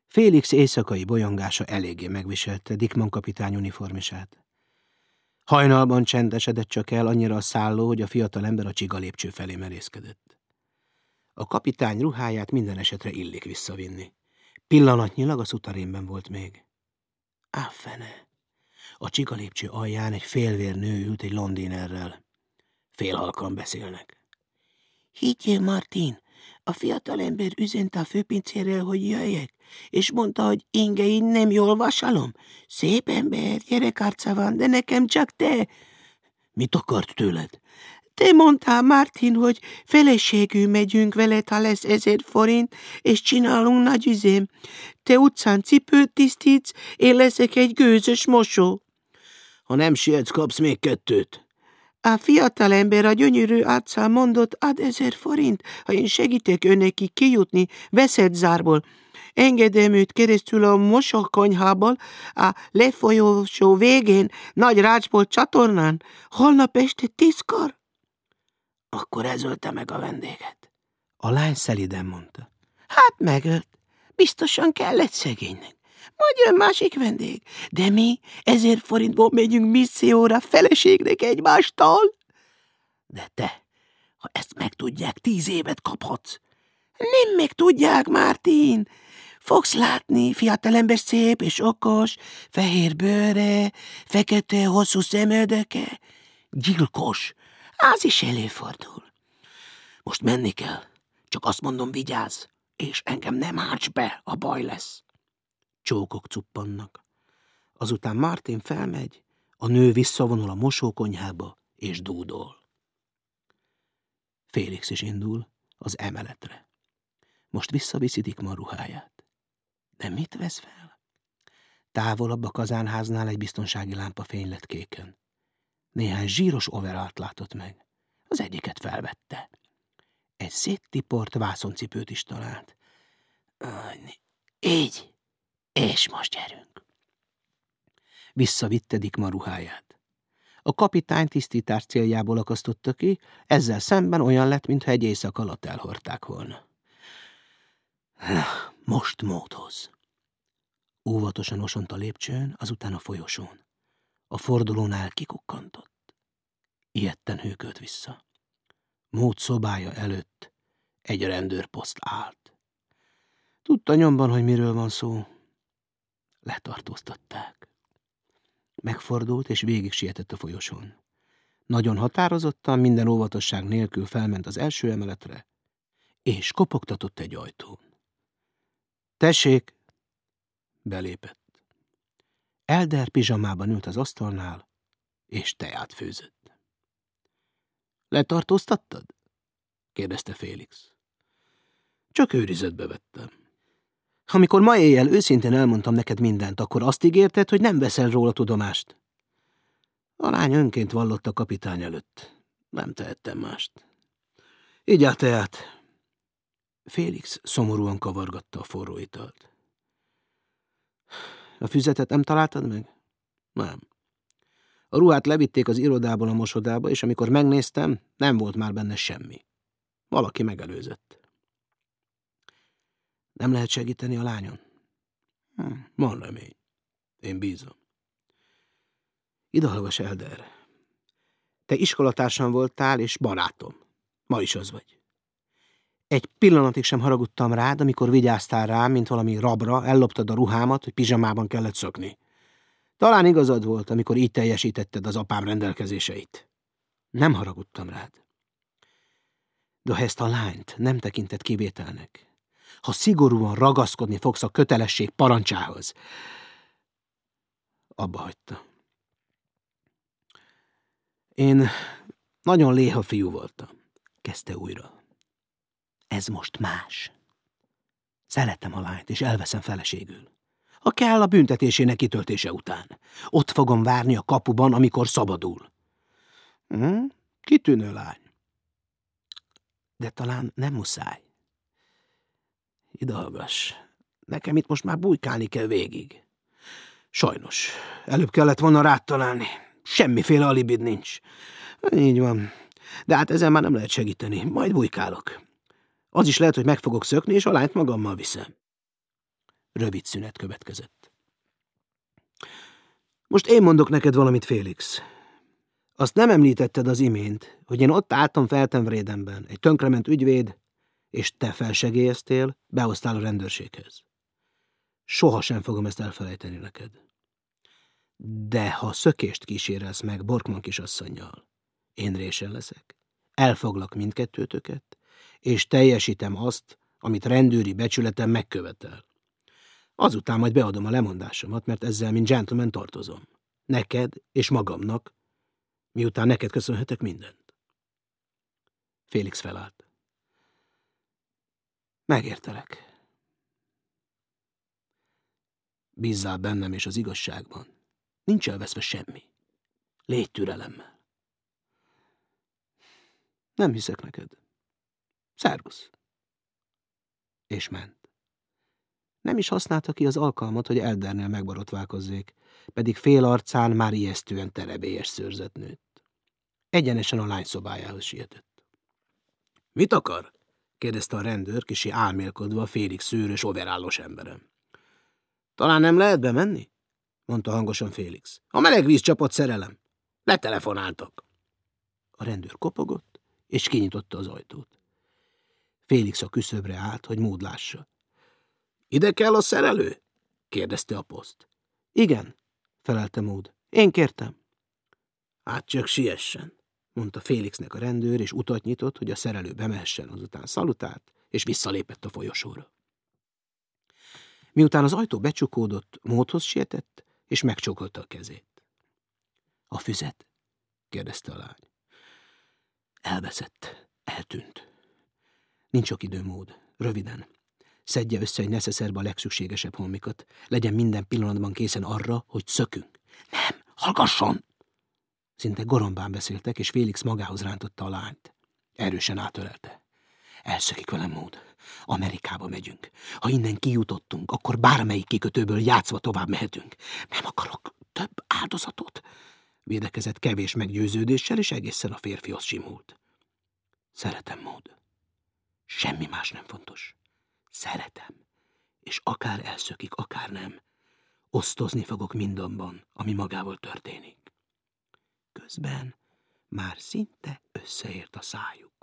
Félix éjszakai bolyongása eléggé megviselte Dickmann kapitány uniformisát. Hajnalban csendesedett csak el annyira a szálló, hogy a fiatal ember a csiga lépcső felé merészkedett. A kapitány ruháját minden esetre illik visszavinni. Pillanatnyilag a szutarénben volt még. Á, fene! A csiga lépcső alján egy félvér nő ült egy londinerrel. Félhalkan beszélnek. Higgyél, Martin, a fiatalember üzente a főpincérrel, hogy jöjjek, és mondta, hogy ingein nem jól vasalom. Szép ember, gyerekarca van, de nekem csak te. Mit akart tőled? Te mondtál, Martin, hogy feleségül megyünk veled, ha lesz 1000 forint, és csinálunk nagy üzém. Te utcán cipőt tisztítsz, én leszek egy gőzös mosó. Ha nem sietsz, kapsz még 2. A fiatalember a gyönyörű arccal mondott, ad 1000 forint, ha én segítek önneki kijutni veszettzárból. Engedem őt keresztül a mosókonyhából, a lefolyósó végén, nagy rácsból csatornán, holnap este 10-kor. Akkor ez ölte meg a vendéget. A lány szeliden mondta. Hát megölt. Biztosan kellett szegénynek. Majd jön másik vendég. De mi 1000 forintból megyünk misszióra feleségnek egymástól. De te, ha ezt megtudják, 10 évet kaphatsz. Nem megtudják, Martin. Fogsz látni, fiatalember szép és okos, fehér bőre, fekete hosszú szemöldöke. Gyilkos. Az is előfordul. Most menni kell. Csak azt mondom, vigyázz, és engem nem árts be, a baj lesz. Csókok cuppannak. Azután Martin felmegy, a nő visszavonul a mosókonyhába, és dúdol. Félix is indul az emeletre. Most visszaviszi Dickmann ruháját. De mit vesz fel? Távolabb a kazánháznál egy biztonsági lámpa fény lett kéken. Néhány zsíros overalt látott meg. Az egyiket felvette. Egy széttiport vászoncipőt is talált. Így, és most gyerünk. Visszavitte Dickmann ruháját. A kapitány tisztítás céljából akasztotta ki, ezzel szemben olyan lett, mintha egy éjszak alatt elhordták volna. Most módhoz. Óvatosan osont a lépcsőn, azután a folyosón. A fordulónál kikukkantott. Ijedten hőkölt vissza. Mód szobája előtt egy rendőrposzt állt. Tudta nyomban, hogy miről van szó. Letartóztatták. Megfordult, és végig sietett a folyosón. Nagyon határozottan, minden óvatosság nélkül felment az első emeletre, és kopogtatott egy ajtón. Tessék! Belépett. Elder pizsamában ült az asztalnál, és teát főzött. Letartóztattad? Kérdezte Félix. Csak őrizetbe vettem. Amikor ma éjjel őszintén elmondtam neked mindent, akkor azt ígérted, hogy nem veszel róla tudomást. A lány önként vallott a kapitány előtt. Nem tehettem mást. Így a teát. Félix szomorúan kavargatta a forró italt. A füzetet nem találtad meg? Nem. A ruhát levitték az irodából a mosodába, és amikor megnéztem, nem volt már benne semmi. Valaki megelőzött. Nem lehet segíteni a lányon? Van remény. Én bízom. Idehallgass, Elder. Te iskolatársam voltál, és barátom. Ma is az vagy. Egy pillanatig sem haragudtam rád, amikor vigyáztál rám, mint valami rabra, elloptad a ruhámat, hogy pizsamában kellett szökni. Talán igazad volt, amikor így teljesítetted az apám rendelkezéseit. Nem haragudtam rád. De ha ezt a lányt nem tekinted kivételnek, ha szigorúan ragaszkodni fogsz a kötelesség parancsához, abba hagyta. Én nagyon léha fiú voltam, kezdte újra. Ez most más. Szeretem a lányt, és elveszem feleségül. Ha kell, a büntetésének kitöltése után. Ott fogom várni a kapuban, amikor szabadul. Kitűnő lány. De talán nem muszáj. Idehallgass. Nekem itt most már bujkálni kell végig. Sajnos. Előbb kellett volna rád találni. Semmiféle alibid nincs. Így van. De hát ezen már nem lehet segíteni. Majd bujkálok. Az is lehet, hogy meg fogok szökni, és a lányt magammal viszem. Rövid szünet következett. Most én mondok neked valamit, Félix. Azt nem említetted az imént, hogy én ott álltam Feltenvrédenben, egy tönkrement ügyvéd, és te felsegélyeztél, behoztál a rendőrséghez. Soha sem fogom ezt elfelejteni neked. De ha szökést kísérelsz meg Borkman kisasszonnyal, én résen leszek. Elfoglak mindkettőtöket, és teljesítem azt, amit rendőri becsületem megkövetel. Azután majd beadom a lemondásomat, mert ezzel, mint gentleman tartozom. Neked és magamnak, miután neked köszönhetek mindent. Félix felállt. Megértelek. Bízzál bennem és az igazságban. Nincs elveszve semmi. Légy türelemmel. Nem hiszek neked. Szervusz. És ment. Nem is használta ki az alkalmat, hogy Eldernél megborotválkozzék, pedig fél arcán már ijesztően terebélyes szőrzet nőtt. Egyenesen a lány szobájához sietett. Mit akar? Kérdezte a rendőr, kicsi álmélkodva Félix szőrös, overállos emberem. Talán nem lehet bemenni? Mondta hangosan Félix. A meleg víz csapott, szerelem. Letelefonáltak. A rendőr kopogott, és kinyitotta az ajtót. Félix a küszöbre állt, hogy Maud lássa. Ide kell a szerelő? Kérdezte a poszt. Igen, felelte Maud. Én kértem. Hát csak siessen, mondta Félixnek a rendőr, és utat nyitott, hogy a szerelő bemehessen, azután szalutált, és visszalépett a folyosóra. Miután az ajtó becsukódott, Maudhoz sietett, és megcsókolta a kezét. A füzet? Kérdezte a lány. Elveszett, eltűnt. Nincs sok idő, Maud. Röviden. Szedje össze egy neszeszerbe a legszükségesebb holmikat. Legyen minden pillanatban készen arra, hogy szökünk. Nem, hallgasson! Szinte gorombán beszéltek, és Félix magához rántotta a lányt. Erősen átölelte. Elszökik velem, Maud. Amerikába megyünk. Ha innen kijutottunk, akkor bármelyik kikötőből játszva tovább mehetünk. Nem akarok több áldozatot. Védekezett kevés meggyőződéssel, és egészen a férfihoz simult. Szeretem, Maud. Semmi más nem fontos. Szeretem, és akár elszökik, akár nem, osztozni fogok mindanban, ami magával történik. Közben már szinte összeért a szájuk.